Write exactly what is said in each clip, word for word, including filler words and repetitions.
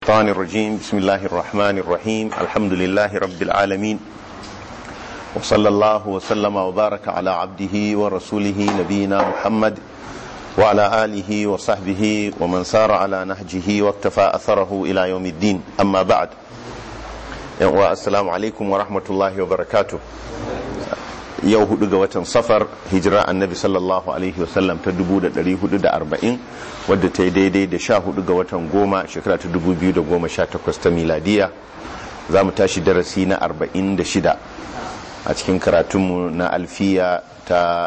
الشيطان الرجيم. بسم الله الرحمن الرحيم. الحمد لله رب العالمين، وصلى الله وسلم وبارك على عبده ورسوله نبينا محمد وعلى آله وصحبه ومن سار على نهجه واكتفى أثره إلى يوم الدين. أما بعد، والسلام عليكم ورحمة الله وبركاته. yau hudu ga watan safar hijira annabi sallallahu alaihi wasallam ta dubu da dari hudu da arba'in, wadda ta yi daidai da sha hudu ga watan goma shekara ta dubu biyu da goma sha takwas ta miladiya. Za mu tashi darasi na arba'in da shida a cikin karatunmu na alfiya ta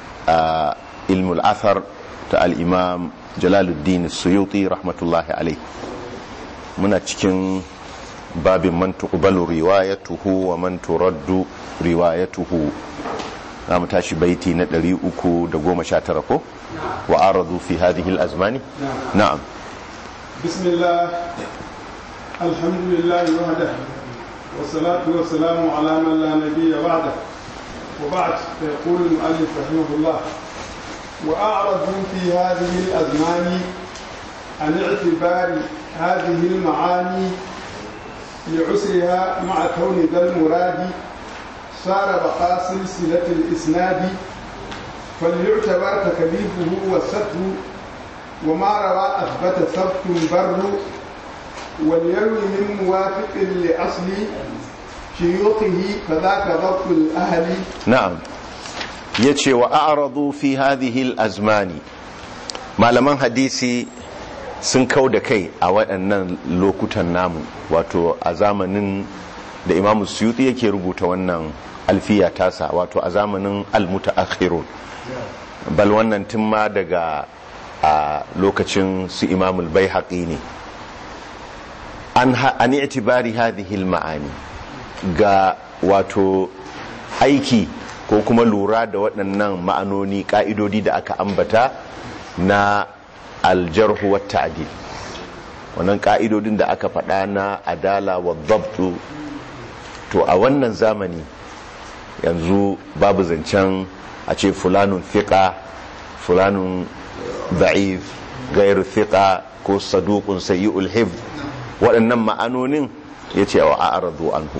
ilmul athar ta al'imam jalaluddin suyuti rahmatullahi alaihi. Muna cikin babin man tuqbalu riwayatuhu wa man turaddu riwayatuhu. za mu tashi baiti na ɗari uku da goma sha tara ko wa aradu fi hadhihi al-azmani. na'am. bismillah, alhamdulillah wahda wa salatu wa salamu ala man la nabiyya ba'da wa ba'd. yaqulu al-mu'allif rahimahullah wa a'radu fi hadhihi al-azmani an i'tibari hadhihi al-ma'ani li'usriha ma'a kawni dhal muradi صار بقى سلسلة الإسناد فليعتبر تكليفه والستر وما روى أثبت ثبت بر وليروي من موافق لأصل شيوخه فذاك ضبط الأهل. نعم. يتشي وأعرضوا في هذه الأزمان malaman hadisi sun kau da kai a waɗannan lokutan namu, wato a zamanin da Imam Suyuti yake rubuta wannan alfiya tasa, wato a zamanin al-mutaakhirun, bal wannan tun ma daga a lokacin su Imam al-Baihaqi ne. an an i'tibari hadhihi al-ma'ani, ga wato aiki ko kuma lura da waɗannan ma'anoni, ka'idodi da aka ambata na al-jarh wa ta'dil, wannan ka'idodin da aka faɗa na adala wa dhabtu. To a wannan zamani yanzu babu zancen a ce fulanun fiqa, fulanun da'if, gairu fiqa ko saduqun sayyi'ul hifz. waɗannan ma'anonin yace wa a'radu anhu.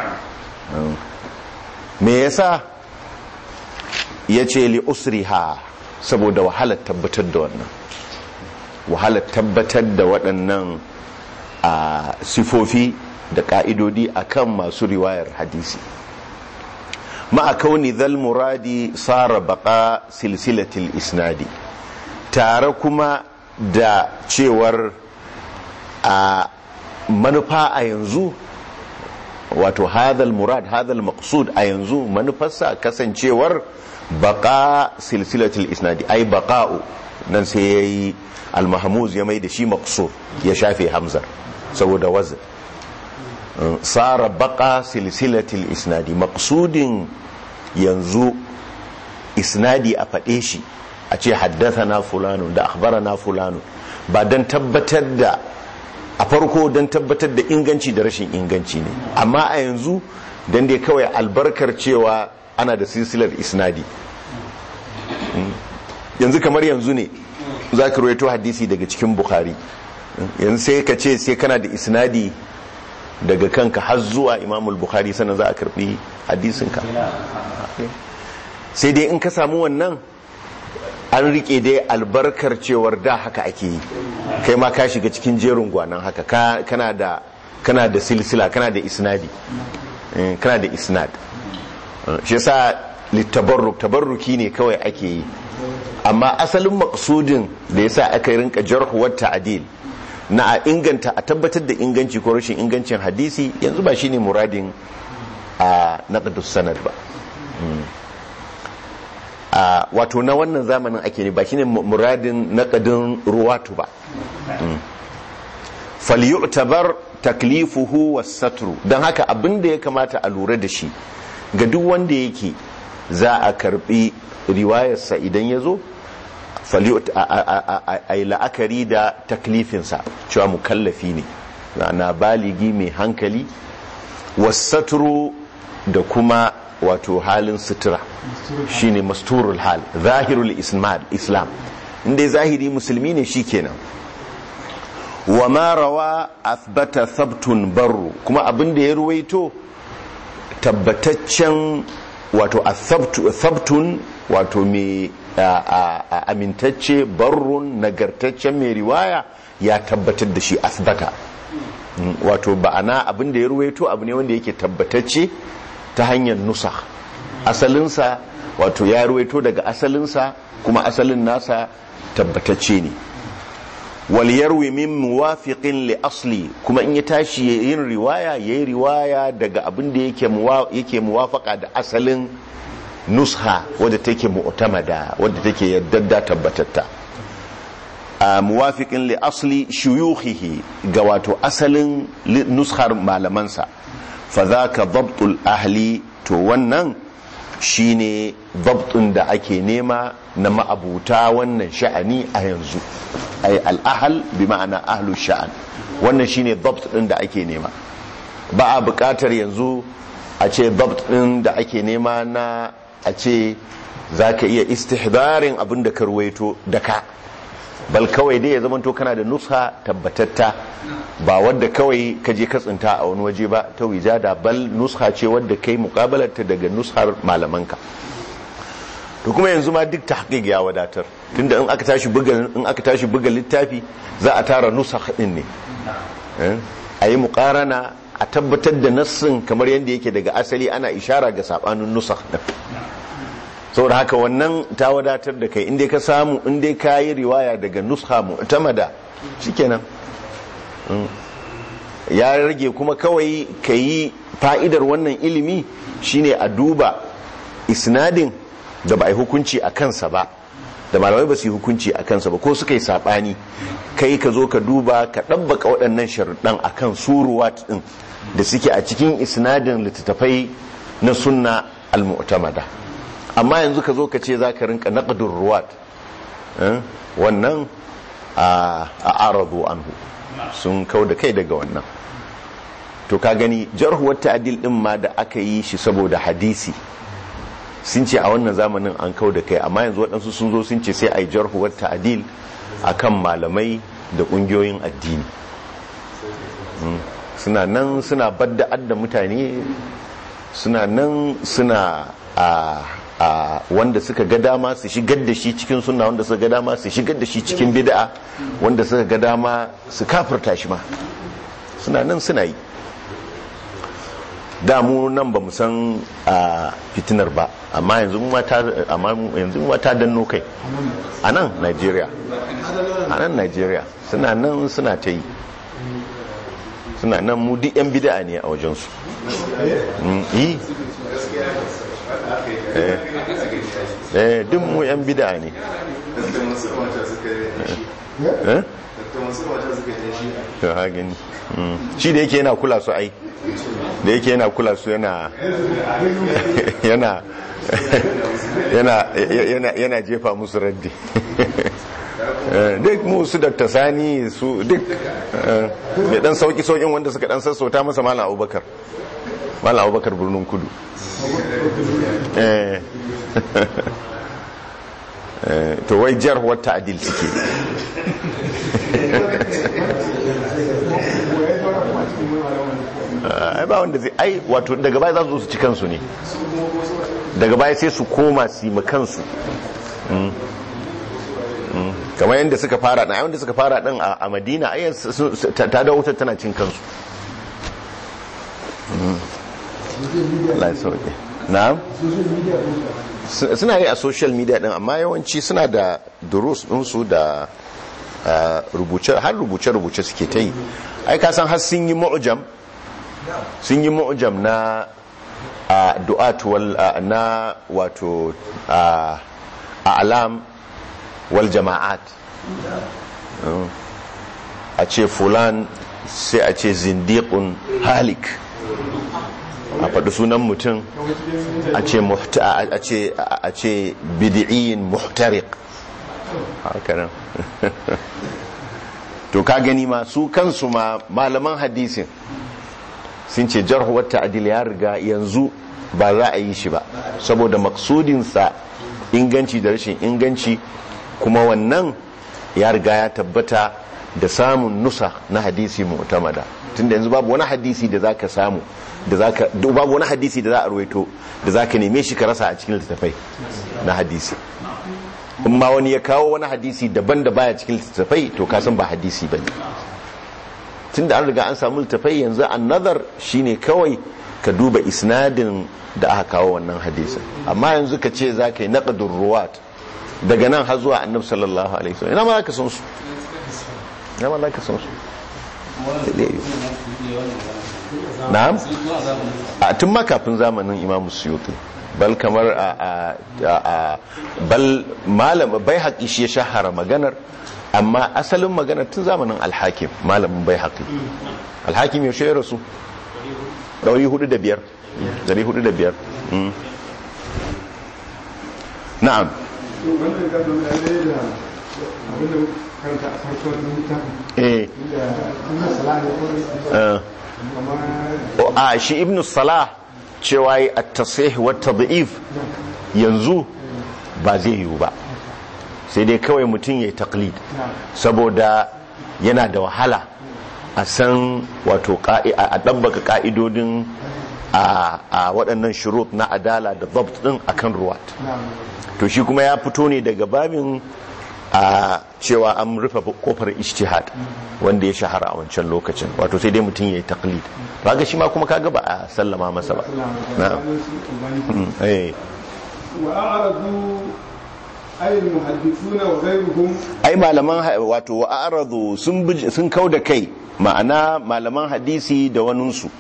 me yasa yace li usriha, saboda wahalar tabbatar da wannan wahalar tabbatar da waɗannan a sifofi da ƙa'idodi a kan masu riwayar hadisi. ma'a kauni zal muradi tsara baka silsilatil isnadi, tare kuma da cewar a manufa a yanzu, wato hadal murad hadal maqsud a yanzu manufarsa kasancewar baka silsilatil isnadi, ai baka'u nan sai ya yi al-mahmuz ya mai da shi maqsur, ya shafe hamzar saboda wazin. tsara baka silsilatil isnadi, maqsudin yanzu isnadi a faɗe shi, a ce haddathana fulanun da akhbarana fulanun, ba don tabbatar da a farko don tabbatar da inganci da rashin inganci ne, amma a yanzu don dai kawai albarkar cewa ana da silsilar isnadi. yanzu kamar yanzu ne za ka rawaito hadisi daga cikin Bukhari, yanzu sai ka ce sai kana da isnadi daga kanka har zuwa Imamul Bukhari sannan za a karbi hadisinka. sai dai in ka samu wannan, an rike dai albarkar cewar da haka ake yi, kai ma ka shiga cikin jerin gwanan haka, kana da kana da silsila, kana da isnadi, kana da isnad. shi yasa litabarruk, tabarruki ne kawai ake yi, amma asalin maqsudin da yasa aka rinka jarh wa ta'dil na a inganta, a tabbatar da inganci ko rashin ingancin hadisi, yanzu ba shine muradin a naqdus sanad ba. a wato na wannan zamanin ake ne, ba shine muradin naqdin ruwatu ba. falyu'tabar taklifuhu was-satru, dan haka abinda ya kamata a lura da shi ga duk wanda yake za a karbi riwayarsa idan yazo, a yi la'akari da taklifinsa cewa mukallafi ne, na baligi mai hankali, wasaturu da kuma wato halin sutura, shine masturul hal, zahirul islam, inda zahiri musulmi ne shi kenan. wa ma rawa athbata thabtun barru, kuma abin da ya ruwaito tabbataccen wato athabtun wato mai amintacce barrun nagartaccen mai riwaya ya tabbatar da shi athbata, wato ba'ana abin da ya ruwaito abu ne wanda yake tabbatacce ta hanyar nusa asalinsa, wato ya ruwaito daga asalinsa kuma asalin nasa tabbatacce ne. wal yarwi min muwafiqin li asli, kuma in ya tashi yin riwaya yayi riwaya daga abin da yake yake muwafaka da asalin nusha wadda take mu'tamada, wadda take yaddada tabbatatta. a muwafiqin li asli shuyukhihi, ga wato asalin nushar malamansa. fa dhaka dabtul ahli, to wannan shine dabtun da ake nema na ma'abuta wannan sha'ani a yanzu, ay al-ahl bi ma'ana ahlu sha'an, wannan shine dabt din da ake nema. ba a buƙatar yanzu a ce dabt din da ake nema na a ce zaka iya istihdarin abin da ka ruwaito da ka, bal kawai dai ya zamanto kana da nusha tabbatatta, ba wadda kawai ka je ka tsinta a wani waje ba ta wijada, bal nusha ce wadda kai muqabalarta daga nushar malamanka. to kuma yanzu ma duk tahqiq ya wadatar, tunda in aka tashi buga in aka tashi buga littafi za a tara nusakh din ne, eh ayi muqarana a tabbatar da nassin kamar yanda yake daga asali, ana ishara ga sabanin nusakh din. saboda haka wannan ta wadatar da kai, inda ka samu inda ka yi riwaya daga nuskha mu'tamada shikenan. ya rage kuma kawai ka yi fa'idar wannan ilimi shine a duba isnadin da ba a yi hukunci a kansa ba, da malamai ba su yi hukunci a kansa ba, ko suka yi saɓani, kai ka zo ka duba ka ɗabbaka waɗannan sharuɗan a kan suruwat ɗin da suke a cikin isnadin littattafai na sunna al-mu'tamada. amma yanzu ka zo ka ce za ka rinka naqdur ruwat, wannan a aradu anhu, sun kau da kai daga wannan. to ka gani jarh wa ta'dil din ma da aka yi shi saboda hadisi sun ce a wannan zamanin an kau da kai, amma yanzu waɗansu sun zo sun ce sai a yi jarh wa ta'dil akan malamai da ƙungiyoyin addini. suna nan suna badda'ar da mutane, suna nan suna a a wanda suka ga dama su shigar da shi cikin sunna, wanda suka ga dama su shigar da shi cikin bid'a, wanda suka ga dama su kafirta shi ma, suna nan suna yi. da mu nan ba mu san a fitinar ba, amma yanzu mu ta amma yanzu mu ta danno kai a nan Najeriya, a nan Najeriya suna nan suna ta yi, suna nan mu duk yan bid'a ne a wajen su. yi eh duk mu yan bid'a ne. eh to ha gani shi da yake yana kula su ai da yake yana kula su yana yana yana yana jefa musu raddi. duk mu su Dr. Sani su duk mai dan sauki saukin wanda suka dan sassauta masa Malam Abubakar Malam Abubakar Birnin Kudu. eh to wai jarh wa ta'dil suke. ai ba wanda zai ai wato daga baya za su zo su ci kansu ne, daga baya sai su koma su yi kansu. kamar yadda suka fara ɗan yadda suka fara ɗan a Madina ai ta da wutar tana cin kansu. Allah ya sauke. Na'am, suna yi a social media din, amma yawanci suna da durus ɗinsu da rubuce, har rubuce-rubuce suke ta yi. ai ka san har sun yi mu'jam sun yi mu'jam na du'at wal na wato a'lam wal jama'at, a ce fulan sai a ce zindiqun halik, a faɗi sunan mutum a ce bid'iyin muhtariq haka nan. to ka gani ma su kansu ma malaman hadisin sun ce jarh wa ta'dil ya riga yanzu ba za a yi shi ba, saboda maksudinsa inganci da rashin inganci, kuma wannan ya riga ya tabbata da samun nusa na hadisi mu'tamada, tunda yanzu babu wani hadisi da zaka samu da zaka babu wani hadisi da za a ruwaito da zaka neme shi ka rasa a cikin littattafai na hadisi. in ma wani ya kawo wani hadisi daban da baya cikin littattafai to ka san ba hadisi bane, tunda an riga an samu littattafai. yanzu an-nazar shine kawai ka duba isnadin da aka kawo wannan hadisin, amma yanzu ka ce zaka yi naqdur ruwat daga nan har zuwa annabi sallallahu alaihi wasallam, ina ma zaka san su ina ma zaka san su na'am a tun ma kafin zamanin Imam Suyuti, bal kamar a a bal malam Baihaqi shi ya shahara maganar, amma asalin maganar tun zamanin Al-Hakim, malamin Baihaqi. Al-Hakim yaushe ya rasu ɗari hudu da biyar ɗari hudu da biyar na'am. wannan gado da ya da abinda karanta a farkon littafin eh kuma salahi ko a shi Ibn Salah cewa yi at-tasih wa at-tad'if yanzu ba zai yiwu ba, sai dai kawai mutum yayi taqlid, saboda yana da wahala a san wato a dabbaka ka'idodin a waɗannan shurut na adala da dhabt din akan ruwat. to shi kuma ya fito ne daga babin a cewa an rufe kofar ijtihad wanda ya shahara a wancan lokacin, wato sai dai mutum yayi taqlid. kaga shi ma kuma kaga ba a sallama masa ba. na'am eh wa a'radu ay muhaddithuna wa ghayruhum, ai malaman wato wa a'radu sun sun kauda kai, ma'ana malaman hadisi da waninsu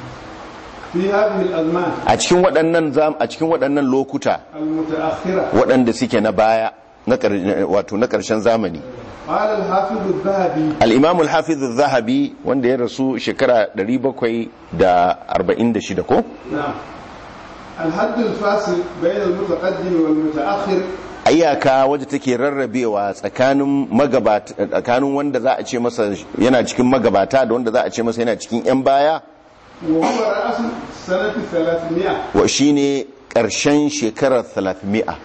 fi hadhihi al-azman, a cikin waɗannan a cikin waɗannan lokuta al-mutaakhira, waɗanda suke na baya na wato na ƙarshen zamani. qala al-hafiz adh-dhahabi, al-imam al-hafiz adh-dhahabi wanda ya rasu shekara ɗari bakwai da arba'in da shida ko na'am, al-hadd al-fasil bayna al-mutaqaddim wal-mutaakhir, ayyaka wadda take rarrabewa tsakanin magabata, tsakanin wanda za a ce masa yana cikin magabata da wanda za a ce masa yana cikin yan baya, wa huwa ra'as sanati thalathmi'a, wa shine karshen shekarar thalathmi'a.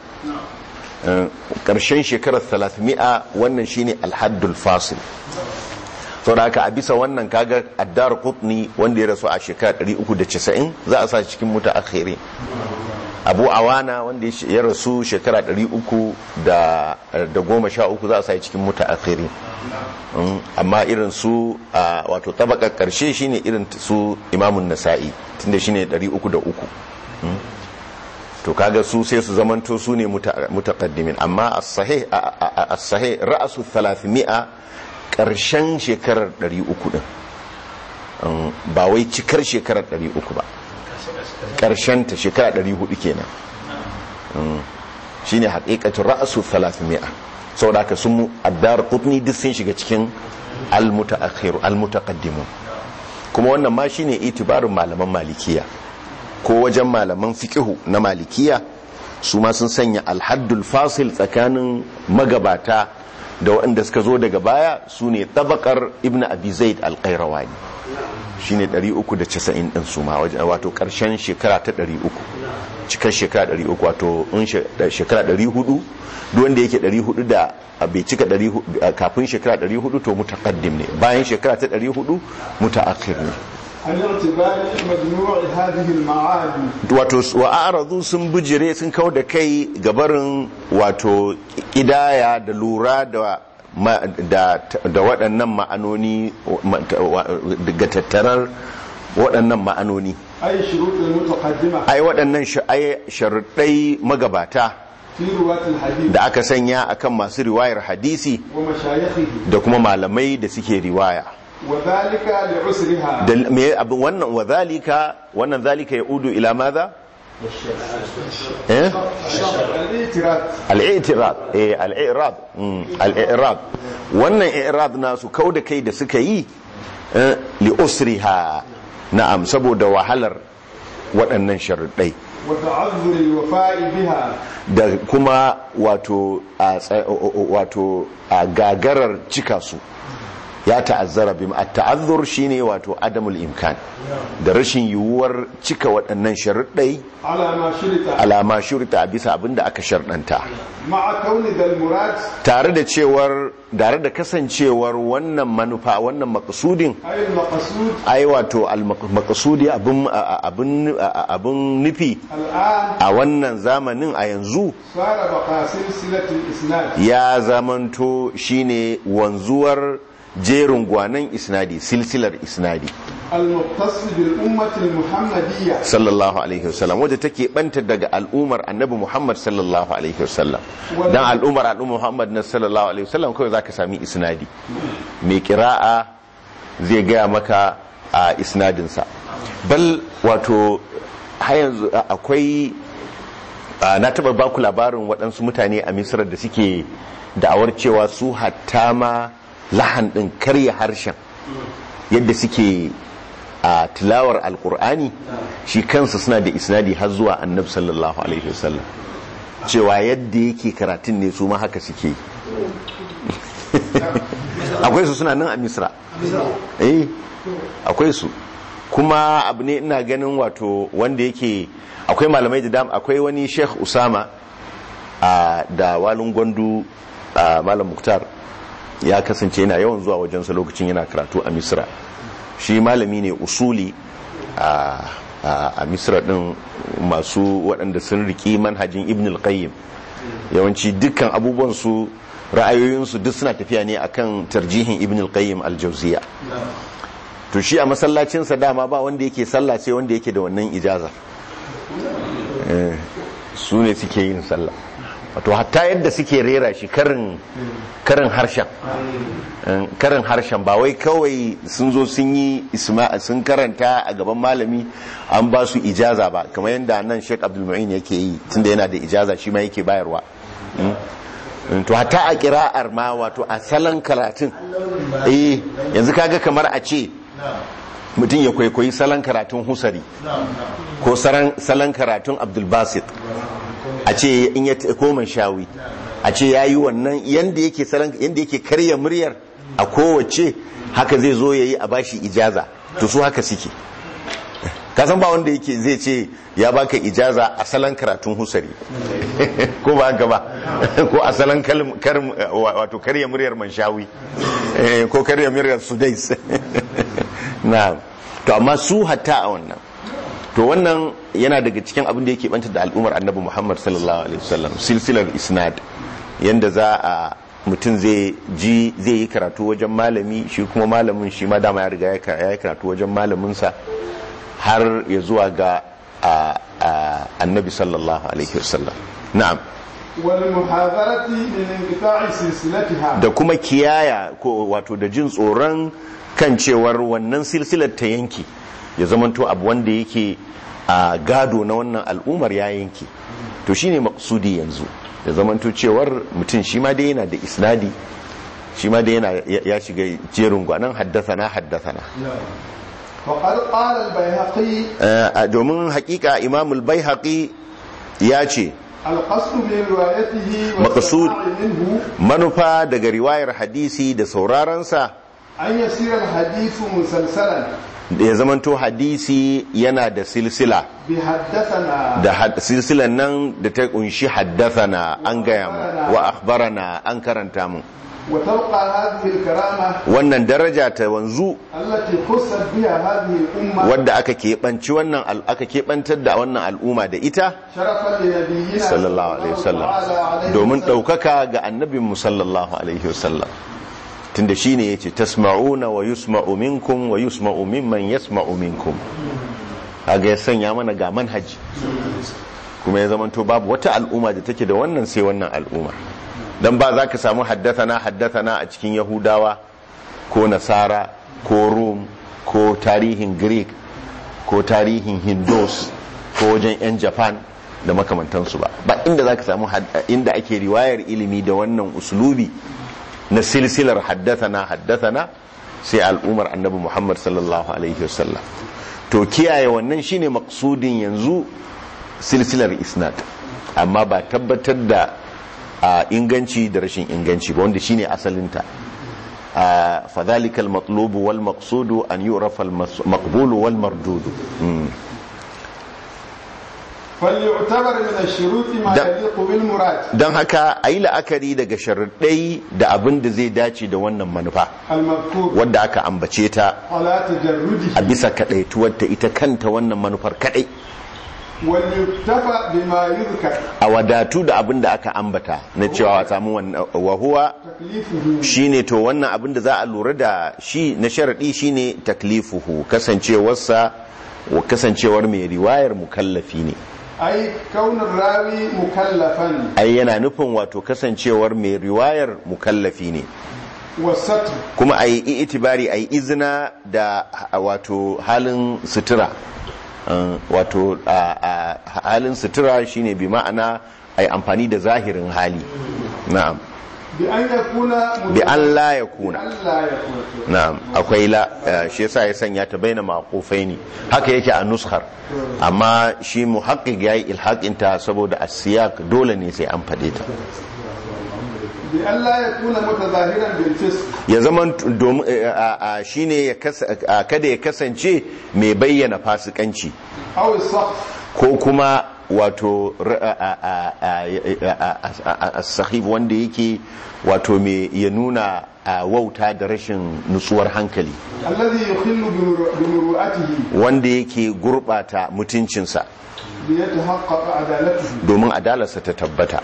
karshen shekarar thalathmi'a wannan shine al-haddul fasil. saboda haka a bisa wannan kaga ad-Darqutni wanda ya rasu a shekara ɗari uku da casa'in za a sa cikin mutaakhirin. Abu Awana wanda ya rasu shekara ɗari uku da goma sha uku za a sa cikin mutaakhirin. amma irin su wato tabakar karshe shine irin su Imamun Nasa'i tunda shine ɗari uku da uku. to kaga su sai su zamanto su ne mutaqaddimin, amma as-sahih as-sahih ra'su thalathmi'a karshen shekarar ɗari uku din, ba wai cikar shekarar ɗari uku ba, karshen ta shekara ɗari hudu kenan. shine haqiqatu ra'su thalathmi'a. saboda haka sun ad-Darqutni duk sun shiga cikin al-mutaakhir al-mutaqaddimun, kuma wannan ma shine itibarin malaman malikiya ko wajen malaman fiqhu na malikiya, su ma sun sanya al-haddul fasil tsakanin magabata da waɗanda suka zo daga baya su ne tabakar ibn abi zaid al-qayrawani, shine ɗari uku da casa'in din su ma wato ƙarshen shekara ta ɗari uku, cikar shekara ɗari uku, wato in shekara ɗari hudu duk wanda yake ɗari hudu da bai cika ɗari hudu kafin shekara ɗari hudu to mutaqaddim ne, bayan shekara ta ɗari hudu mutaakhir ne. al-i'tibari majmu' hadhihi al-ma'ani, wato wa a'radu sun bijire sun kawo da kai gabarin wato kidaya da lura da da da waɗannan ma'anoni daga tattarar waɗannan ma'anoni, ay shurut al-mutaqaddima, ai waɗannan ai sharuɗai magabata fi ruwat al-hadith, da aka sanya akan masu riwayar hadisi wa mashayikhihi, da kuma malamai da suke riwaya. wa dhalika li'usriha, da me abin wannan wa zalika wannan zalika yaudu ila madha eh al-i'tirad, al-i'tirad eh al-i'rad al-i'rad wannan i'rad nasu kauda kai da suka yi li usriha, na'am, saboda wahalar waɗannan sharuɗai wa ta'azzur al-wafa'i biha, da kuma wato wato a gagarar cika su, ya ta'azzara bim at-ta'azzur shine wato adamul imkan da rashin yiwuwar cika waɗannan sharuɗai على ما شرط alama shurta bisa abinda aka sharɗanta مع كون ذا المراد tare da cewar tare da kasancewar wannan manufa wannan maqsudin أي المقصود ai wato al-maqsudi abun abun abun nufi الآن a wannan zamanin a yanzu صار بقى سلسلة الإسناد ya zamanto shine wanzuwar jerin gwanan isnadi silsilar isnadi المختص بالأمة المحمدية sallallahu alaihi wasallam wadda take banta daga al'umar annabi Muhammad sallallahu alaihi wasallam dan al'umar al'umar Muhammad na sallallahu alaihi wasallam kawai zaka sami isnadi mai qira'a zai gaya maka a isnadin sa bal wato har yanzu akwai na taba baku labarin waɗansu mutane a Misra da suke da'awar cewa su hatta ma lahan din karya harshen yadda suke a tilawar alkur'ani shi kansa suna da isnadi har zuwa annab sallallahu alaihi wasallam cewa yadda yake karatun ne su ma haka suke akwai su suna nan a misra eh akwai su kuma abu ne ina ganin wato wanda yake akwai malamai da dama akwai wani sheikh usama da walin gwandu malam muktar ya kasance yana yawan zuwa wajensa lokacin yana karatu a misra shi malami ne usuli a a misra din masu waɗanda sun riki manhajin ibn al-qayyim yawanci dukkan abubuwan su ra'ayoyinsu duk suna tafiya ne akan tarjihin ibn al-qayyim al-jawziya to shi a masallacinsa dama ba wanda yake sallah sai wanda yake da wannan ijaza su ne suke yin sallah wato hatta yadda suke rera shi karin karin harshen karin harshen ba wai kawai sun zo sun yi isma sun karanta a gaban malami an ba su ijaza ba kamar yadda nan Sheikh Abdul Mu'in yake yi tunda yana da ijaza shi ma yake bayarwa to hatta a kira'ar ma wato a salon karatun eh yanzu kaga kamar a ce mutum ya kwaikwayi salon karatun Husari ko salon karatun Abdul Basit a ce in ya koman shawi a ce ya yi wannan yadda yake salon yadda yake karya muryar a kowace haka zai zo ya yi a bashi ijaza to su haka suke kasan ba wanda yake zai ce ya baka ijaza a salon karatun Husari ko ba haka ba ko a salon wato karya muryar Manshawi ko karya muryar Sudais na to amma su hatta a wannan to wannan yana daga cikin abin da yake banta da al'ummar annabi Muhammad sallallahu alaihi wasallam silsilar isnad yanda za a mutum zai ji zai yi karatu wajen malami shi kuma malamin shi ma dama ya riga ya yi karatu wajen malaminsa har ya zuwa ga annabi sallallahu alaihi wasallam na'am wal muhadharati min inqita'i silsilatiha da kuma kiyaya ko wato da jin tsoron kan cewar wannan silsilar ta yanki ya zamanto abu wanda yake a gado na wannan al'umar ya yanki to shine maqsudi yanzu ya zamanto cewar mutum shi ma dai yana da isnadi shi ma dai yana ya shiga jerin gwanan haddathana haddathana faqad qala al-bayhaqi domin hakika imam al-bayhaqi ya ce al-qasd min riwayatihi wa maqsud minhu manufa daga riwayar hadisi da sauraron sa an yasira al-hadithu musalsalan da ya zamanto hadisi yana da silsila bi haddathana da silsilan nan da ta kunshi haddathana an gaya mu wa akhbarana an karanta mu wa tabqa hadhihi al-karama wannan daraja ta wanzu allati khussat biha hadhihi al-umma wadda aka keɓanci wannan aka keɓantar da wannan al'umma da ita sharafan li nabiyyina sallallahu alaihi wasallam domin ɗaukaka ga annabin mu sallallahu alaihi wasallam tunda shine yace tasma'una wa yusma'u minkum wa yusma'u mimman yasma'u minkum kaga ya sanya mana ga manhaji kuma ya zamanto babu wata al'umma da take da wannan sai wannan al'umma dan ba za ka samu haddathana haddathana a cikin yahudawa ko nasara ko rum ko tarihin greek ko tarihin hindus ko wajen yan japan da makamantansu ba ba inda za ka samu inda ake riwayar ilimi da wannan uslubi na silsilar haddathana haddathana sai al'umar annabi Muhammad sallallahu alaihi wasallam to kiyaye wannan shine maksudin yanzu silsilar isnad amma ba tabbatar da inganci da rashin inganci ba wanda shine asalinta فذلك المطلوب والمقصود أن يعرف المقبول والمردود. فليعتبر من الشروط ما يليق بالمراد. dan haka ayi la'akari daga sharuɗai da abin da zai dace da wannan manufa wanda aka ambace ta a bisa kadaituwar ta ita kanta wannan manufar kadai, waliyuktafa bima yuzkar, a wadatu da abin da aka ambata na cewa samu wannan wahuwa shine to wannan abin da za a lura da shi na sharadi shine taklifuhu, kasancewarsa kasancewar mai riwayar mukallafi ne. ai kaunar rawi mukallafan, ai yana nufin wato kasancewar mai riwayar mukallafi ne. wasat kuma ai itibari ai izina da wato halin sutura, wato halin sutura shine bi ma'ana ai amfani da zahirin hali. na'am bi an yakuna bi an la yakuna na'am akwai la shi yasa ya sanya ta baina maqufaini, haka yake a nuskar, amma shi muhaqqiq yayi ilhaqin ta saboda as-siyaq dole ne sai an fade ta. bi an la yakuna mutazahiran bil fisq, ya zaman shine ya kada ya kasance mai bayyana fasikanci aw as ko kuma wato as-sakhif wanda yake wato me ya nuna wauta da rashin nutsuwar hankali, alladhi yukhillu bi muru'atihi, wanda yake gurbata mutuncinsa bi yatahaqqaq adalatuhu, domin adalarsa ta tabbata.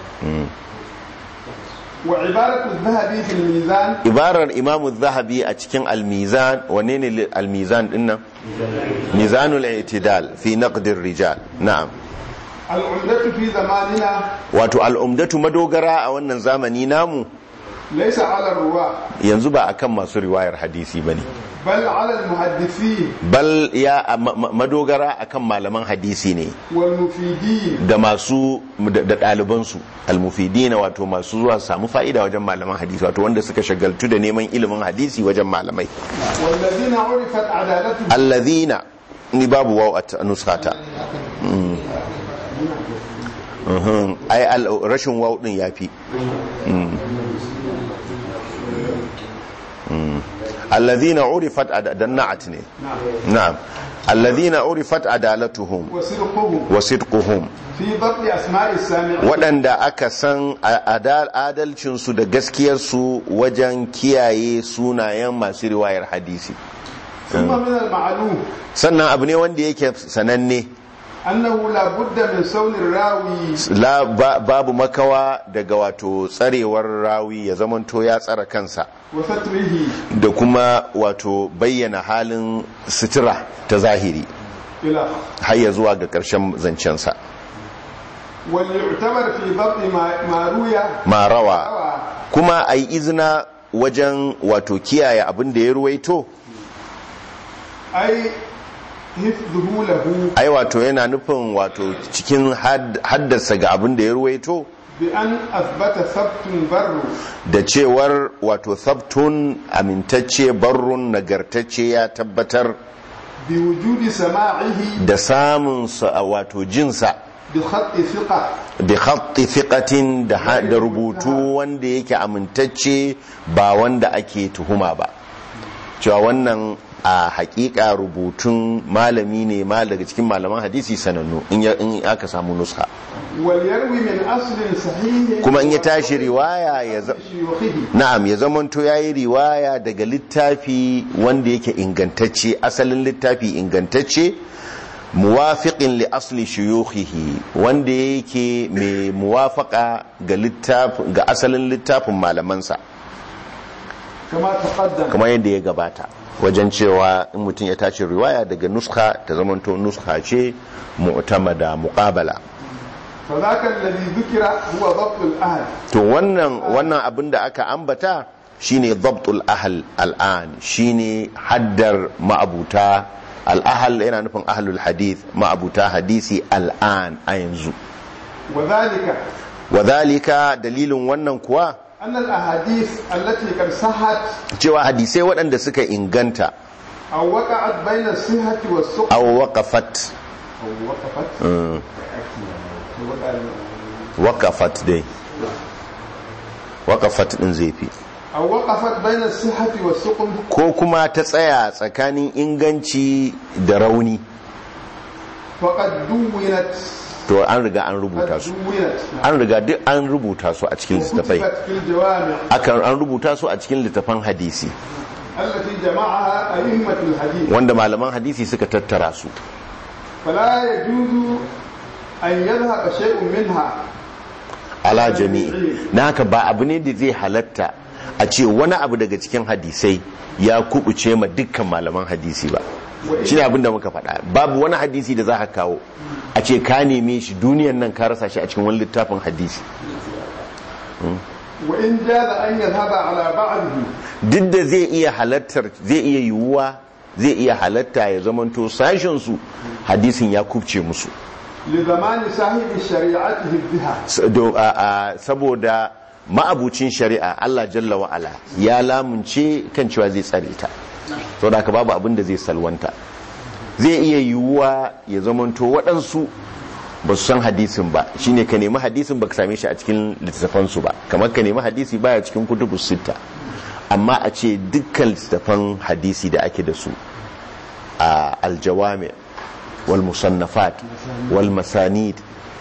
wa ibaratu adh-dhahabi fi al-mizan, ibarar imamu adh-dhahabi a cikin al-mizan, wane ne al-mizan dinnan? mizanul i'tidal fi naqd ar-rijal. na'am al-umdatu fi zamanina, wato al-umdatu madogara a wannan zamani namu laysa ala ruwa, yanzu ba akan masu riwayar hadisi bane, bal ala al-muhaddithin, bal ya madogara akan malaman hadisi ne, wal mufidin, da masu da ɗaliban su al-mufidina, wato masu zuwa samu fa'ida wajen malaman hadisi, wato wanda suka shagaltu da neman ilimin hadisi wajen malamai. walladhina urifat adalatuhum, alladhina ni babu waw a nuskata. ai rashin waw din yafi. alladhina urifat adanna'at ne. na'am alladhina urifat adalatuhum wa sidquhum fi dabti asma'i as-sami'in, waɗanda aka san adalcin su da gaskiyar su wajen kiyaye sunayen masu riwayar hadisi. thumma min al-ma'lum, sannan abu ne wanda yake sananne, annahu la budda min sawnir rawi, la babu makawa daga wato tsarewar rawi ya zamanto ya tsara kansa, wa satrihi, da kuma wato bayyana halin sutura ta zahiri ila har ya zuwa ga ƙarshen zancensa. wal yu'tabar fi dabti ma ruya ma rawa, kuma ai izina wajen wato kiyaye abin da ya ruwaito, ai hifdhuhu lahu, ai wato yana nufin wato cikin haddasa ga abin da ya ruwaito, bi an athbata sabtun barru, da cewar wato sabtun amintacce, barrun nagartacce ya tabbatar, bi wujudi sama'ihi, da samun sa wato jinsa, bi khatti thiqa, bi khatti thiqatin, da da rubutu wanda yake amintacce ba wanda ake tuhuma ba, cewa wannan a hakika rubutun malami ne ma daga cikin malaman hadisi sanannu in aka samu nuska. wal yarwi min aslin sahih, kuma in ya tashi riwaya ya na'am ya zamanto yayi riwaya daga littafi wanda yake ingantacce, asalin littafi ingantacce, muwafiqin li asli shuyukhihi, wanda yake mai muwafaqa ga littafin ga asalin littafin malamansa, kama taqaddam, kamar yadda ya gabata wajen cewa in mutum ya tashi riwaya daga nuskha ta zamanto nuskha ce mu'tamada muqabala. fa zaka alladhi dhukira huwa dabtul ahl, to wannan wannan abin da aka ambata shine dabtul ahl al'an, shine haddar ma'abuta al-ahl, yana nufin ahlul hadith, ma'abuta hadisi al'an a yanzu. wadhalika wadhalika dalilin wannan kuwa أن الأحاديث التي قد صحت cewa hadisai waɗanda suka inganta أو وقعت بين الصحة والسقط aw waqafat أو وقفت waqafat dai waqafat din zai fi أو وقفت بين الصحة والسقم ko kuma ta tsaya tsakanin inganci da rauni, فقد دونت to an riga an rubuta قد su دونت an riga duk an rubuta su a cikin littafai, وكتبت في الجوامع akan an rubuta su a cikin littafan hadisi التي جمعها أئمة الحديث wanda malaman hadisi suka tattara su. فلا يجوز أن يذهب شيء منها ala jami'i, na haka ba abu ne da zai halatta a ce wani abu daga cikin hadisai ya kubuce ma dukkan malaman hadisi ba. shi ne abin da muka faɗa, babu wani hadisi da za ka kawo a ce ka neme shi duniyan nan ka rasa shi a cikin wani littafin hadisi. وإن جاز أن يذهب على بعضه duk da zai iya halattar zai iya yiwuwa zai iya halatta ya zamanto sashen su hadisin ya kubce musu لزمان صاحب الشريعة بها S- do- a- a- saboda ma'abucin shari'a Allah jalla wa'ala ya lamunce kan cewa zai tsare ta, saboda haka babu abin da zai salwanta. zai iya yiwuwa ya zamanto waɗansu ba su san hadisin ba, shine ka nemi hadisin ba ka same shi a cikin littattafansu ba, kamar ka nemi hadisi baya cikin kutubus sitta, amma a ce dukkan littattafan hadisi da ake da su a aljawami wal musannafat wal masanid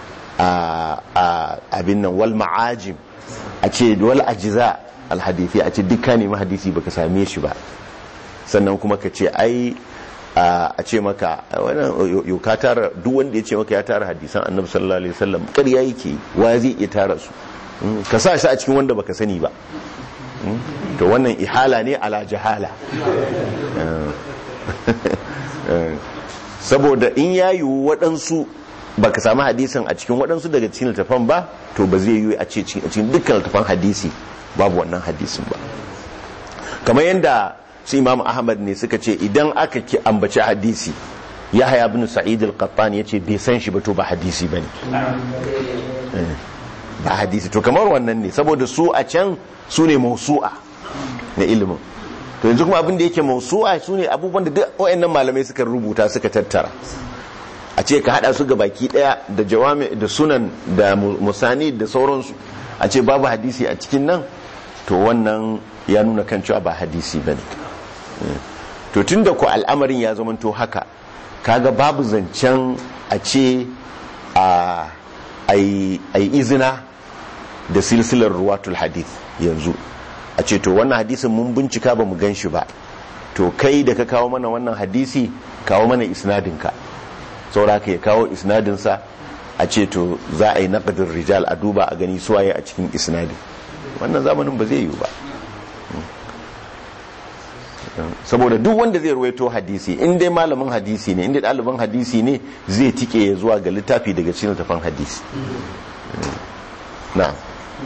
a abin nan wal ma'ajim, a ce wal ajiza al hadithi, a ce dukkan nemi hadisi baka same shi ba, sannan kuma ka ce ai a ce maka wannan yau ka tara, duk wanda ya ce maka ya tara hadisan annabi sallallahu alaihi wasallam ƙarya yake, wa zai iya tara su? ka sa shi a cikin wanda baka sani ba, to wannan ihala ne ala jahala. saboda in ya yiwu waɗansu baka samu hadisin a cikin waɗansu daga cikin littafan ba, to ba zai yiwu a ce cikin dukkan littafan hadisi babu wannan hadisin ba. kamar yadda su Imam Ahmad ne suka ce idan aka ki ambaci hadisi, Yahya ibn Sa'id al-Qattan yace bai san shi ba, to ba hadisi bane, ba hadisi. to kamar wannan ne, saboda su a can su ne mausu'a na ilimin, to yanzu kuma abin da yake mausu'a su ne abubuwan da duk wayannan malamai suka rubuta suka tattara, a ce ka hada su ga baki daya da jawami da sunan da musani da sauransu, a ce babu hadisi a cikin nan, to wannan ya nuna kan cewa ba hadisi bane. to tunda ku al'amarin ya zama to haka, kaga babu zancen a ce a ai izina da silsilar ruwatul hadith yanzu, a ce to wannan hadisin mun bincika ba mu gan shi ba, to kai da ka kawo mana wannan hadisi kawo mana isnadinka, saura ka ya kawo isnadinsa, a ce to za a yi naqdin rijal, a duba a gani suwaye a cikin isnadin. wannan zamanin ba zai yiwu ba, saboda duk wanda zai ruwaito hadisi, in dai malamin hadisi ne, in dai ɗaliban hadisi ne, zai tike ya zuwa ga littafi daga cikin littafin hadisi. na'am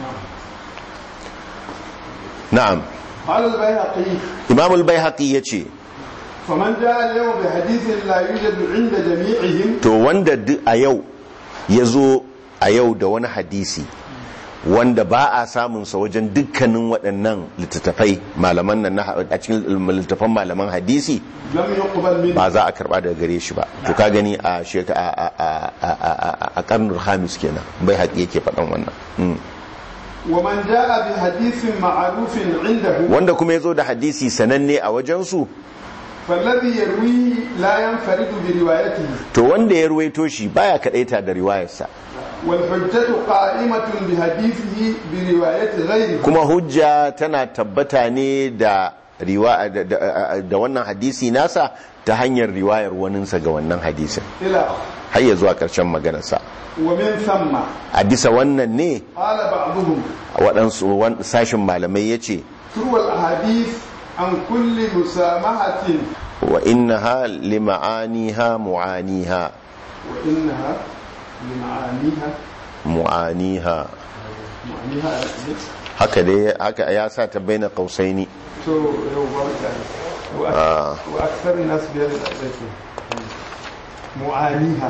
na'am قال البيهقي Imam al-Baihaqi yace, فمن جاء اليوم بحديث لا يوجد عند جميعهم to wanda duk a yau yazo a yau da wani hadisi wanda ba a samun sa wajen dukkanin waɗannan littattafai malaman nan a cikin littattafan malaman hadisi, لم يقبل منه ba za a karba daga gare shi ba. to ka gani a sheka a karnul hamis kenan bai haƙi yake faɗan wannan. ومن جاء بحديث معروف عنده wanda kuma ya zo da hadisi sananne a wajensu, فالذي يرويه لا ينفرد بروايته to wanda ya ruwaito shi baya kadaita da riwayarsa, والحجة قائمة بحديثه برواية غيره kuma hujja tana tabbata ne da riwa da, da, da wannan hadisi nasa ta hanyar riwayar waninsa ga wannan hadisin, إلى har ya zuwa ƙarshen maganarsa. ومن ثم a bisa wannan ne قال بعضهم waɗansu sashin malamai ya ce, تروى الأحاديث عن كل مسامحة wa innaha lima'aniha mu'aniha وإنها لمعانيها mu'aniha معانيها haka dai haka ya sa ta baina qausaini. تو يو بركة آه. وأكثر الناس بهذا الأساس معانيها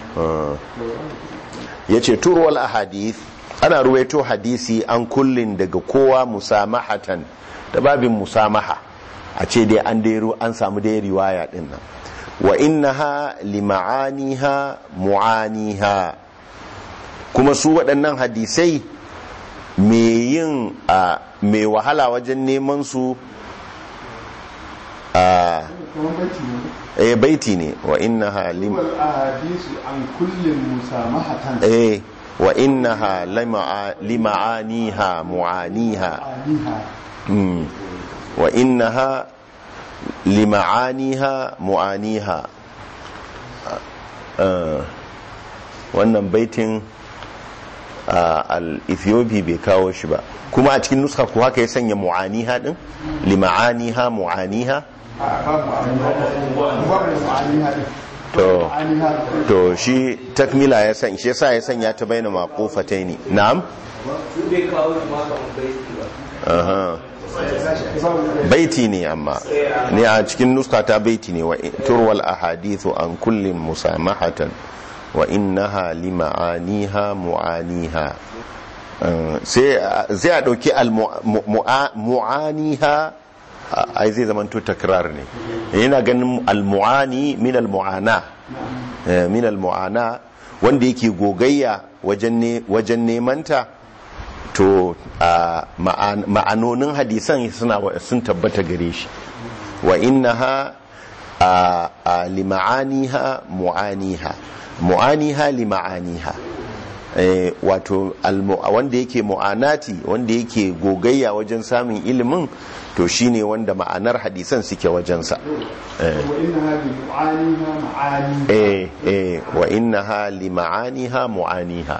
yace turwal ahadith, ana ruwaito hadisi an kullin daga kowa musamahatan, da babin musamaha, a ce dai an dai an samu dai riwaya din nan. wa innaha lima'aniha mu'aniha, kuma su waɗannan hadisai me yin mai wahala wajen neman su a eh baiti ne wa innaha lim ahadisu an kullin musamahatan eh wa innaha lima'aniha mu'aniha mm wa innaha lima'aniha mu'aniha wannan baitin al-Ethiopi bai kawo shi ba, kuma a cikin nuska ko haka ya sanya mu'aniha din lima'aniha mu'aniha to to shi takmila ya san shi yasa ya sanya ta baina maqufataini na'am aha baiti ne amma ne a cikin nuska ta baiti ne wa turwal ahadithu an kullin musamahatan wa innaha lima'aniha mu'aniha sai zai a dauki al mu'aniha ai zai zama to takrar ne yana ganin al mu'ani min al mu'ana min al mu'ana wanda yake gogayya wajen ne wajen nemanta to ma'anonin hadisan suna sun tabbata gare shi wa innaha lima'aniha mu'aniha mu'aniha lima'aniha wato wanda yake mu'anati wanda yake gogayya wajen samun ilimin to shine wanda ma'anar hadisan suke wajensa eh eh wa innaha lima'aniha mu'aniha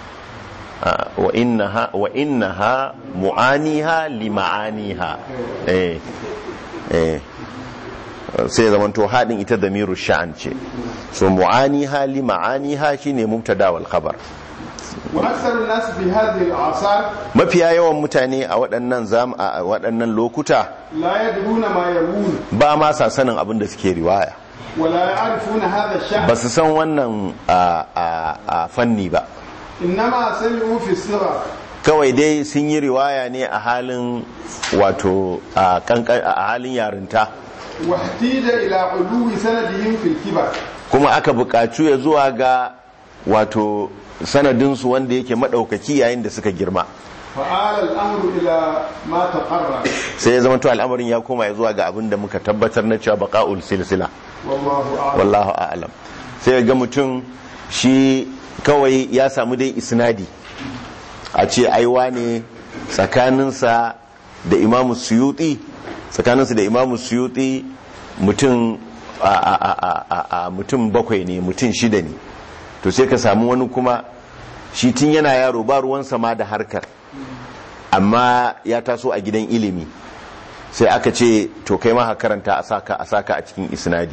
wa innaha wa innaha mu'aniha lima'aniha eh eh sai zaman to hadin ita damiru sha'an ce so mu'aniha lima'aniha shine mubtada wal khabar wa aktharun nas fi hadhihi al-asar mafiya yawan mutane a waɗannan zam a waɗannan lokuta la yadruna ma yarun ba ma sa sanin abin da suke riwaya wala ya'rifuna hadha ash-sha'n ba su san wannan a fanni ba innama sami'u fi sirra kawai dai sun yi riwaya ne a halin wato a halin yarinta wahtida ila uluwi sanadihim fil kibar kuma aka buƙacu ya zuwa ga wato sanadinsu wanda yake madaukaki yayin da suka girma fa'ala al-amru ila ma taqarra sai ya zama to al'amarin ya koma ya zuwa ga abin da muka tabbatar na cewa baqa'ul silsila wallahu a'lam wallahu a'lam sai ga mutum shi kawai ya samu dai isnadi a ce aiwa ne tsakaninsa da imamu suyuti tsakaninsa da imamu suyuti mutum a mutum bakwai ne mutum shida ne to sai ka samu wani kuma shi tun yana yaro ba ruwansa ma da harkar amma ya taso a gidan ilimi sai aka ce to kai ma karanta a saka a saka a cikin isnadi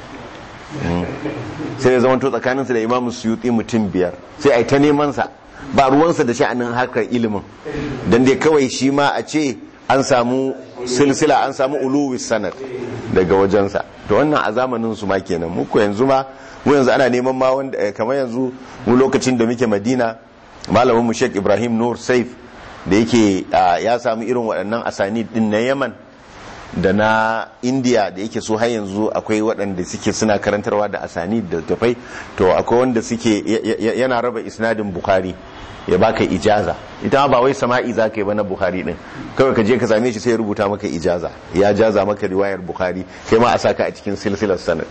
sai ya zama to tsakaninsa da imamu suyuti mutum biyar sai a yi ta neman sa ba ruwansa da sha'anin harkar ilimin dan dai kawai shi ma a ce an samu silsila an samu uluwi sanad daga wajensa to wannan a zamanin su ma kenan muku yanzu ma mu yanzu ana neman ma wanda kamar yanzu mu lokacin da muke Madina malamin mu Sheikh Ibrahim Nur Saif da yake ya samu irin waɗannan asani din na Yaman da na India da yake so har yanzu akwai waɗanda suke suna karantarwa da asani da tafai to akwai wanda suke yana raba isnadin Bukhari ya baka ijaza ita ba wai sama'i zaka yi ba na Bukhari din kawai ka je ka same shi sai ya rubuta maka ijaza ya jaza maka riwayar Bukhari kai ma a saka a cikin silsilar sanad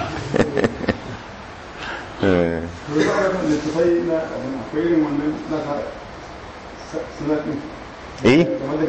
eh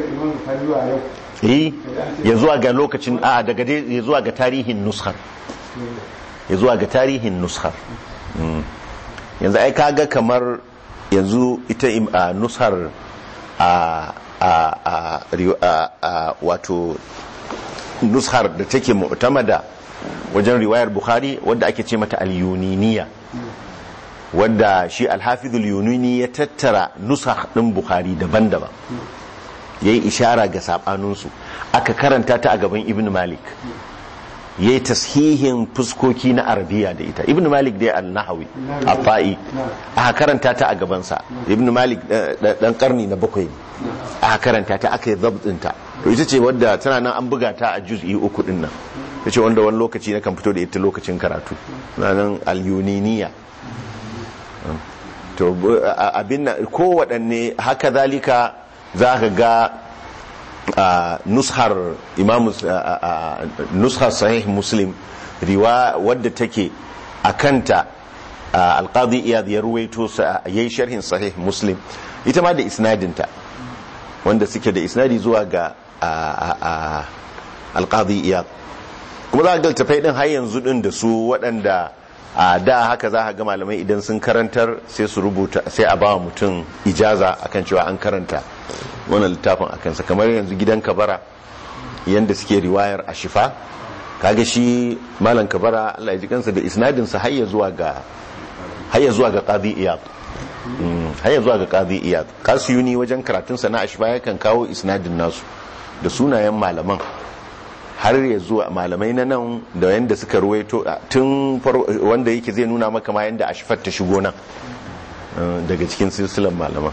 eh ya zuwa ga lokacin a daga ya zuwa ga tarihin nuskhar ya zuwa ga tarihin nuskhar yanzu ai kaga kamar yanzu ita a nushar a a a wato nushar da take mu'tamada wajen riwayar Bukhari wadda ake ce mata al-yuniniya wadda shi al-hafizul yunini ya tattara nusakh din Bukhari daban-daban yayi ishara ga sabaninsu aka karanta ta a gaban Ibn Malik yayi tashihin fuskoki na arabiya da ita Ibn Malik dai al-Nahawi al-Fa'i aka karanta ta a gaban sa Ibn Malik dan karni na bakwai aka karanta ta aka yi zabtin ta to ita ce wadda tana nan an buga ta a juz'i uku din nan tace wanda wani lokaci na kan fito da ita lokacin karatu nan al-Yuniniya to abin ko wadanne haka zalika za ka ga Uh, nushar imamu uh, uh, nushar sahih muslim riwa wadda take a kanta uh, alqadi iyad ya ruwaito sa yayi sharhin sahih muslim ita ma da isnadinta wanda suke da isnadi zuwa ga uh, uh, alqadi iyad kuma za ga tafai din har yanzu din da su waɗanda a da haka za ga malamai idan sun karantar sai su rubuta sai a bawa mutum ijaza akan cewa an karanta wannan littafin a kansa kamar yanzu gidan kabara yanda suke riwayar a shifa kaga shi malam kabara Allah ya ji kansa da isnadin sa hayya zuwa ga hayya zuwa ga qadi iyad hayya zuwa ga qadi iyad kasiyuni wajen karatun sa na ashifa yakan kawo isnadin nasu da sunayen malaman har ya zuwa malamai na nan da yanda suka ruwaito tun wanda yake zai nuna maka ma yanda ashifar ta shigo nan daga cikin silsilan malaman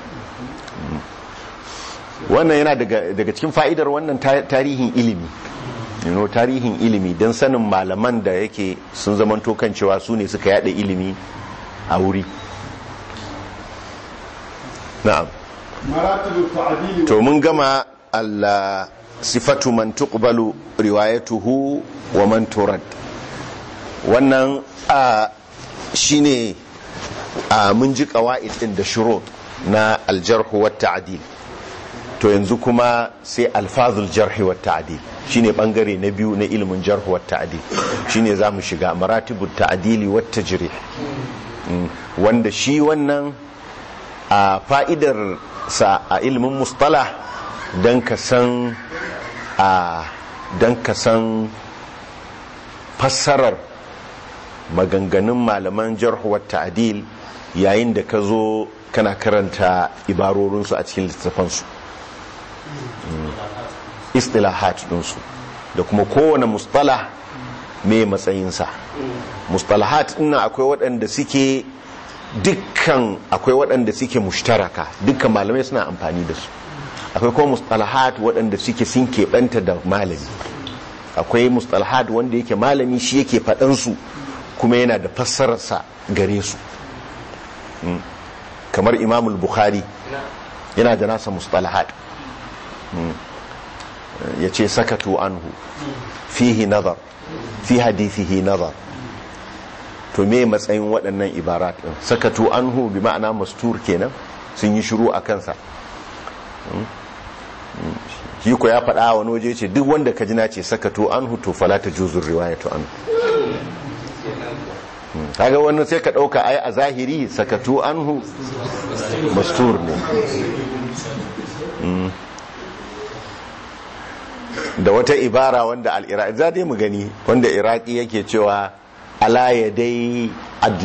wannan yana daga cikin fa'idar wannan tarihin ilimi you know, tarihin ilimi don sanin malaman da yake sun zamanto kan cewa su ne suka yada ilimi a wuri na'am to mun gama Allah sifatu man tuqbalu riwayatuhu wa man turad wannan a shine a mun ji qawaid din da shurut na al-jarh wa ta'dil to yanzu kuma sai alfazul jarh wa ta'dil shine bangare na biyu na ilimin jarh wa ta'dil shine zamu shiga maratibut ta'dili wa tajrih wanda shi wannan a fa'idar sa a ilimin mustalah dan ka san a dan ka san fassarar maganganun malaman jarh wa ta'dil yayin da ka zo kana karanta ibarorinsu a cikin littafansu istilahat ɗinsu da kuma kowane mustalah mai matsayinsa mustalahat ɗin akwai waɗanda suke dukkan akwai waɗanda suke mushtaraka dukkan malamai suna amfani da su akwai kuma mustalahat waɗanda suke sun keɓanta da malami akwai mustalahat wanda yake malami shi yake faɗansu kuma yana da fassararsa gare su kamar imamul bukhari yana da nasa mustalahat ya ce sakatu anhu fihi nazar fi hadithihi nazar to me matsayin waɗannan ibarat ɗin sakatu anhu bi ma'ana mastur kenan sun yi shiru a kansa shi ko ya faɗa wani waje ce duk wanda ka jina ce sakatu anhu to fala ta juzur riwayatu anhu kaga wannan sai ka ɗauka ai a zahiri sakatu anhu mastur ne da wata ibara wanda al-iraqi za dai mu gani wanda iraqi yake cewa ala yadai adl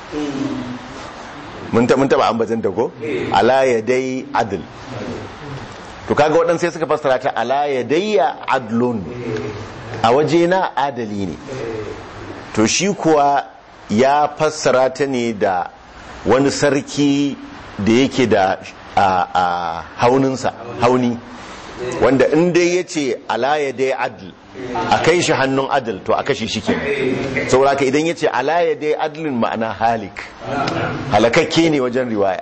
mun ta mun taba ambatan da ko ala yadai adl to kaga waɗansu sai suka fassara ta ala yadayya adlun a waje na adali ne to shi kuwa ya fassara ta ne da wani sarki da yake da a hauninsa hauni wanda in dai ya ce alaya dai adl a kai shi hannun adl to a kashe shi kenan saboda idan ya ce alaya dai adlin ma'ana halik halakakke ne wajen riwaya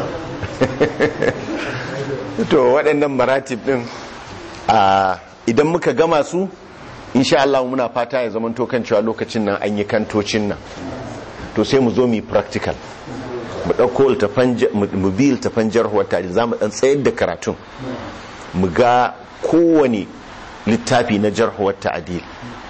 to waɗannan maratib ɗin idan muka gama su insha Allah muna fata ya zama kan cewa lokacin nan an yi kantocin nan to sai mu zo mu yi practical mu ɗauko mu bi iltafan jarhuwar ta'adil za mu ɗan tsayar da karatun mu ga kowane littafi na jarhuwar ta'adil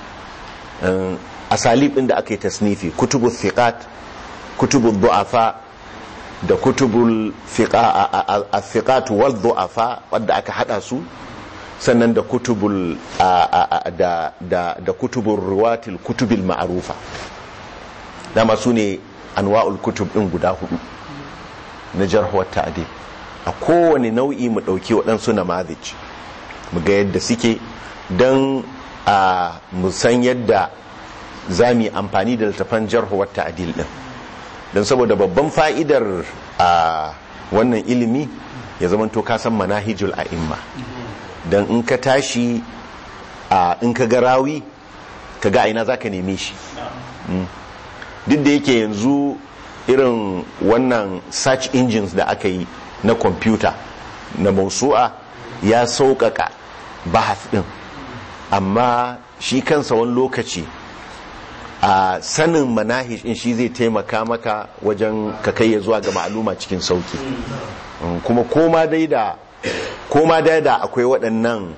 asalib ɗin da aka yi tasnifi kutubul thiqat kutubul du'afa da kutubul thiqat wal du'afa wadda aka hada su sannan da kutubul da da da kutubul ruwatil kutubil ma'rufa dama su ne anwa'ul kutub din guda hudu na jarh wa ta'dil a kowane nau'i mu dauki waɗansu namazij mu ga yadda suke dan a mu san yadda zamu amfani da littafan jarh wa ta'dil din dan saboda babban fa'idar a wannan ilimi ya zamanto ka san manahijul a'imma dan in ka tashi a in ka ga rawi ka ga aina zaka neme shi duk da yake yanzu irin wannan search engines da aka yi na computer na mausu'a ya sauƙaƙa bahas ɗin, amma shi kansa wani lokaci a sanin manahij ɗin shi zai taimaka maka wajen ka kai ya zuwa ga ma'aluma cikin sauki. Kuma koma dai da koma dai da akwai waɗannan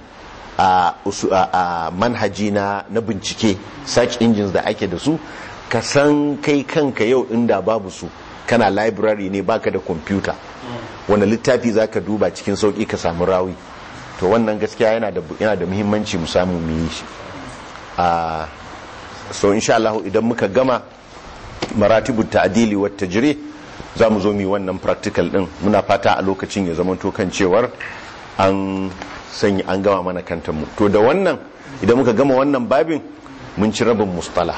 a manhaji na bincike search engines da ake da su, ka san kai kanka yau inda babu su, kana library ne baka da kwamfuta, wani littafi za ka duba cikin sauki ka samu rawi, to wannan gaskiya yana da yana da muhimmanci mu samu mu yi shi. a so insha Allah idan muka gama maratibut ta'dili wat tajrih za mu zo mu yi wannan practical din, muna fata a lokacin ya zama to kan cewar an sanya an gama mana kantar mu. To da wannan idan muka gama wannan babin mun ci rabin mustalah,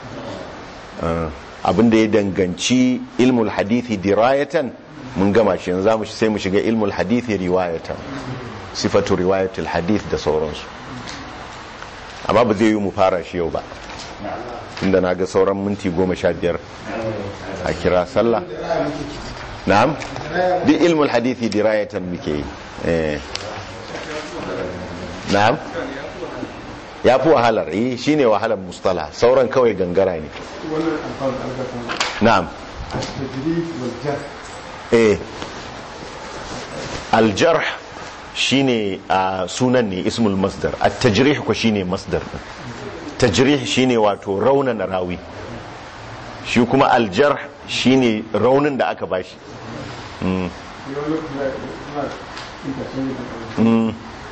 abin da ya danganci ilmul hadithi dirayatan mun gama shi, yanzu zamu sai mu shiga ilmul hadithi riwayatan, sifatu riwayatul hadith da sauransu. Amma ba zai yi mu fara shi yau ba, tunda na ga sauran minti goma sha biyar a kira sallah. Na'am, duk ilmul hadithi dirayatan muke yi. eh na'am, ya fi wahalar yi, shi ne wahalar mustala, sauran kawai gangara ne. Na'am, eh aljarh shi ne sunan ne, ismul masdar. at-tajrih ko shi ne masdar. tajrih shi ne wato raunan rawi, shi kuma aljarh shi ne raunin da aka bashi. mm. mm.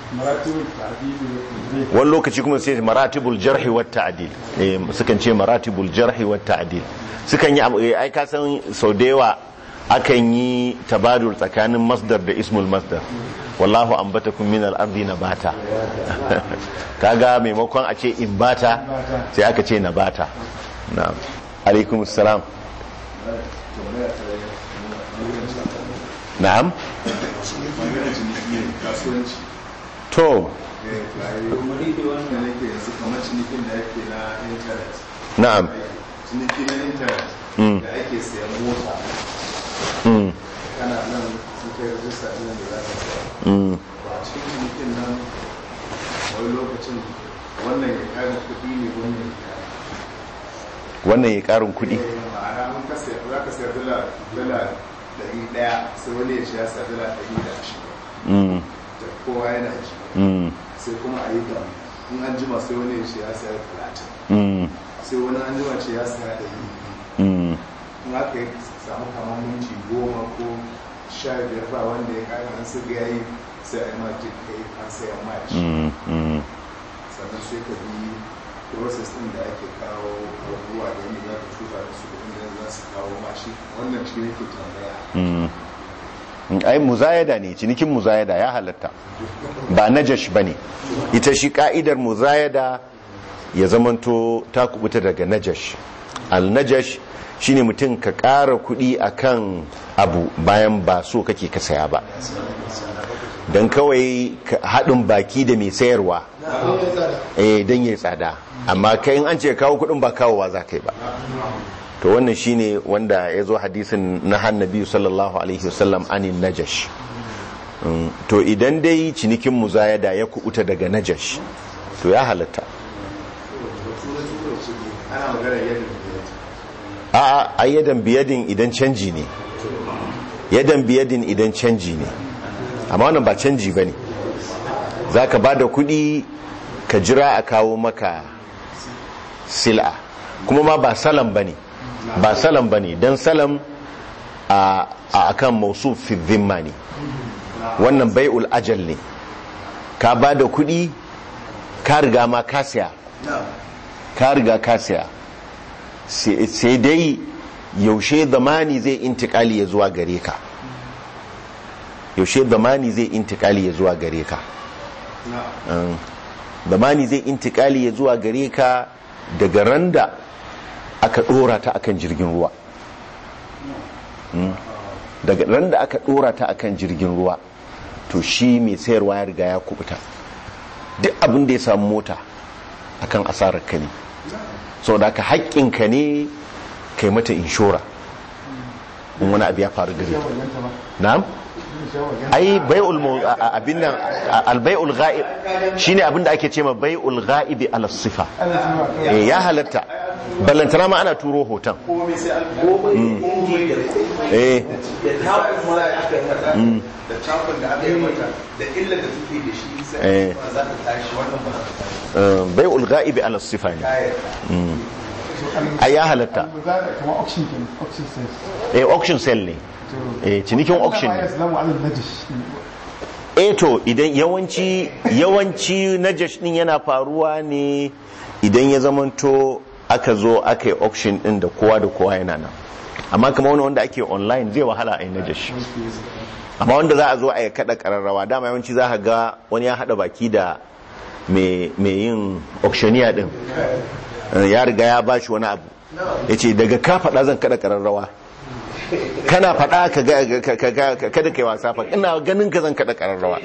wani lokaci kuma sai maratibul jarhi wa ta'dil, eh sukan ce maratibul jarhi wa ta'dil, sukan yi ai ka san sau da yawa akan yi tabadul tsakanin masdar da ismul masdar. wallahu ambatakum min al-ardi nabata kaga maimakon a ce imbata sai aka ce nabata. na'am, alaikumus salam. na'am, to na'am, ciniki na intanet da ake sayan mota, kana nan sun kai rajista ɗin da za ka saya. a cikin cinikin nan wani lokacin wannan ya ƙarin kuɗi ne, wannan ya ƙarin kuɗi. ma'ana mun ka sayar za ka sayar dala ɗari ɗaya sai wani ya ce ya sayar dala ɗari da ashirin, da kowa yana ji. sai kuma a yi gam, in an jima sai wani ya ce ya sayar talatin, sai wani an jima ce ya sayar da yi. in aka yi samu kamar minti goma ko sha biyar ba wanda ya kara an su ga yayi sai a yi mati kai an sayan maci. sannan sai ka bi process din da ake kawo abubuwa da yadda za ka tuba da su da za su kawo mashi, wannan cikin yake tambaya. ai muzayada ne, cinikin muzayada ya halatta, ba najash bane. ita shi ka'idar muzayada ya zamanto ta kubuta daga najash. al najash shine mutum ka ƙara kuɗi akan abu bayan ba so kake ka saya ba, don kawai haɗin baki da mai sayarwa, eh don ya tsada, amma kai in an ce kawo kuɗin ba kawowa za ka yi ba. to wannan shine wanda ya zo hadisin na hannabi sallallahu alaihi wasallam anin najash. to idan dai cinikin muzayada ya kubuta daga najash to ya halatta. a a yadan biyadin idan canji ne, yadan biyadin idan canji ne, amma wannan ba canji ba ne. za ka ba da kudi ka jira a kawo maka sil'a, kuma ma ba salam ba ne, ba salam ba ne, don salam a akan mausuf fi zimma ne, wannan bai'ul ajal ne. ka ba da kudi ka riga ma ka siya, ka riga ka siya, sai dai yaushe zamani zai intikali ya zuwa gare ka, yaushe zamani zai intikali ya zuwa gare ka. zamani zai intikali ya zuwa gare ka daga randa aka dora ta akan jirgin ruwa, daga randa aka dora ta akan jirgin ruwa to shi mai sayarwa ya riga ya kubuta. duk abin da ya samu mota akan asarar ka ne, sau da ka haƙƙinka ne kai mata inshora in wani abu ya faru gare ta. na'am, ai bai'ul mu- a- a- abin nan a- albai'ul ghaib shine abin da ake cewa bai'ul ghaibi ala sifa. Eh, ya halatta ballantana ma ana turo hoton. komai sai an Eh, da takun ma da aka yi mata da takun da aka yi mata da illa da take da shi Eh. sai ba za ta tashi wannan ba za ta tashi eh, bai'ul ghaibi ala sifa ne. kayar ai ya halatta. المزارع كما auction كان auction sales Eh, auction sale ne. Eh, cinikin auction ما ne. يسلم على النجش eh to idan yawanci yawanci najash din yana faruwa ne idan ya zamanto aka zo aka yi auction din da kowa da kowa yana nan, amma kamar wani wanda ake online zai wahala a yi najash. Amma wanda za a zo a yi kada kararrawa dama yawanci za ka ga wani ya hada baki da mai yin auctioneer din, ya riga ya bashi wani abu ya ce daga ka faɗa zan kada kararrawa, kana faɗa ka ga ka- ka- ka- kada kai wasa fa ina ganin ka zan kada kararrawa.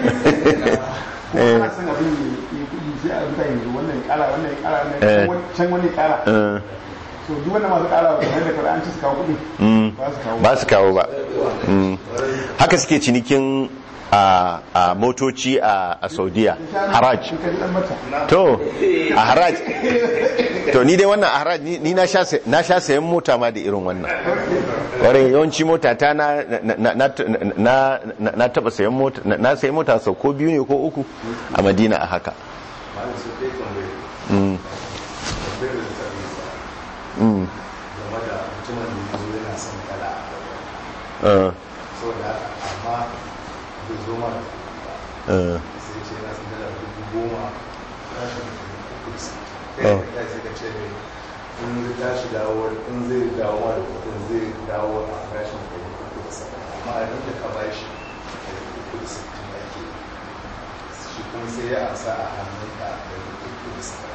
ana son abin ya kudi sai a rubuta yanzu wannan ya kara wannan ya kara Eh. wannan can wani ya kara Eh, so duk wannan masu kara kamar da kada an ci su kawo kudi mm. ba su kawo ba su kawo ba. Mm. Haka suke cinikin a a motoci a a Saudiya haraj. in ka ji dan mata To a haraj to ni dai wannan a haraj ni ni na sha sa- na sha sayan mota ma da irin wannan. Ware yawanci mota ta na na na na na- na taba sayan mota na na sayi mota sau ko biyu ne ko uku a Madina a haka. malam su kai tambaye Mm. tambayar da ta yi Mm. game da mutumin da ya zo yana son kala Uh, saboda haka amma bai zo mana uh, sai ce yana son dala dubu goma rashin kuɗi Oh. kai da sai ka ce ne in zai tashi dawo in zai dawo ma da kuɗin zai dawo a rashin kuɗi kuɗi amma a da ka ba shi kuɗi sittin ake shi kuma sai ya ansa a hannunka da kuɗi sittin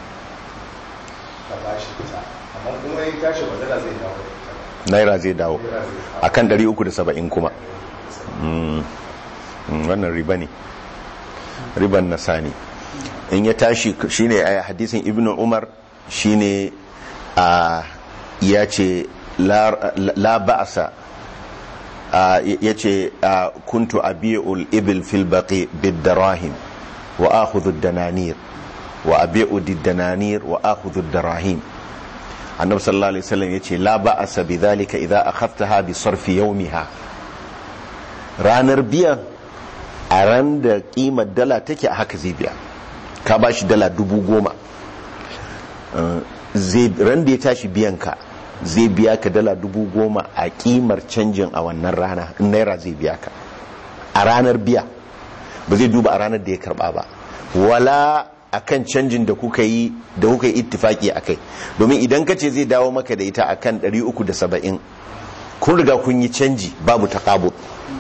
ka ba shi ita amma kuma in tashi ba dala zai dawo da ita naira zai dawo naira zai dawo akan ɗari uku da saba'in kuma. Mm. Mm, wannan riba ne, riban nasani. In ya tashi shine a hadisin ibnu umar shine a ya ce la la ba'sa a, ya ce a, kuntu abi'ul ibil fil baqi bid darahim wa akhudhu ad-dananir wa abi'u did-dananir wa akhudhu ad-darahim. Annabi sallallahu alaihi wasallam yace la ba'sa bidhalika idza akhadtaha bi sarfi yawmiha. Ranar biyan a ran da kimar dala take a haka zai biya. Ka bashi dala dubu goma, Uh, zai ran da ya tashi biyan ka zai biya ka dala dubu goma a kimar canjin a wannan rana, in naira zai biya ka a ranar biya, ba zai duba a ranar da ya karba ba, wala akan canjin da kuka yi da kuka yi ittifaki akai. Domin idan ka ce zai dawo maka da ita akan ɗari uku da saba'in, kun riga kun yi canji babu taqabud,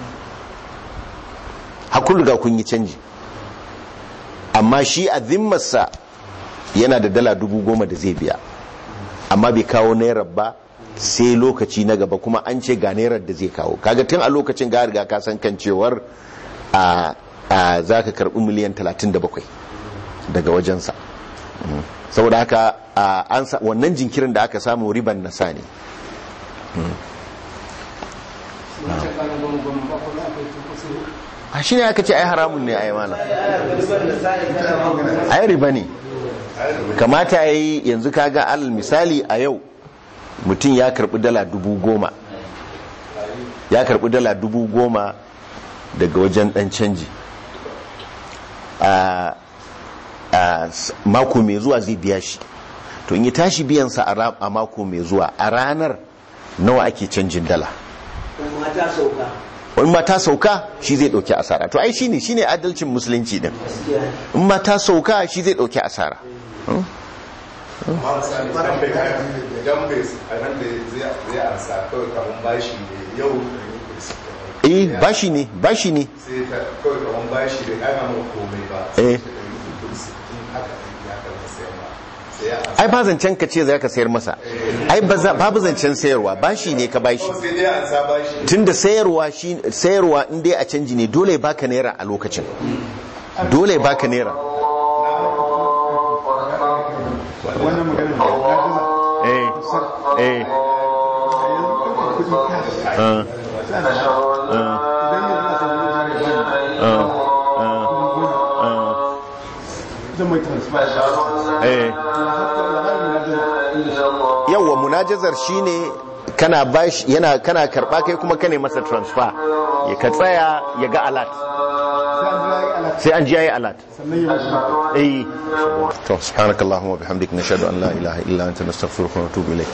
har kun riga kun yi canji, amma shi a zimmarsa yana da dala dubu goma da zai biya, amma bai kawo naira ba sai lokaci na gaba, kuma an ce ga nairar da zai kawo. Kaga tun a lokacin ga riga ka san kan cewar a a za ka karɓi miliyan talatin da bakwai daga wajensa. Mm. saboda haka a, an sa, wannan jinkirin da aka samu riban nasa ne. Mm. a shi ne aka ce ai haramun ne ai mana ai riba ne. Kamata ya yi yanzu kaga alal misali a yau mutum ya karbi dala dubu goma ya karbi dala dubu goma daga wajen dan canji, a mako mai zuwa zai biya shi, to in yi tashi biyansa a mako mai zuwa a ranar nawa ake canjin dala, in ma ta sauka shi zai dauki asara. To ai shine shine adalcin musulunci din, in ma ta sauka shi zai dauki asara. idan bai idan bai a nan da zai ansa kawai kaman bashi ne yau eh bashi ne bashi ne sai ta kawai kaman bashi da kana mu komai ba eh haka ya karɓa sayar ba sai ya ansa ai ba zancen ka ce za ka sayar masa, ai babu zancen sayarwa, bashi ne ka bashi. sai dai ansa bashi Tunda sayarwa shi sayarwa in dai a canji ne dole ya baka naira a lokacin, dole ya baka naira. wannan magana da ya gaza eh eh a yanzu kuɗi cash uh, idan eh yawa munajazar shine kana bashi yana kana karba kai kuma kane masa transfer ya ka tsaya ya ga alert sai an ji yayi alert eh to subhanakallahumma wa bihamdika nashhadu an la ilaha illa anta nastaghfiruka wa natubu ilayk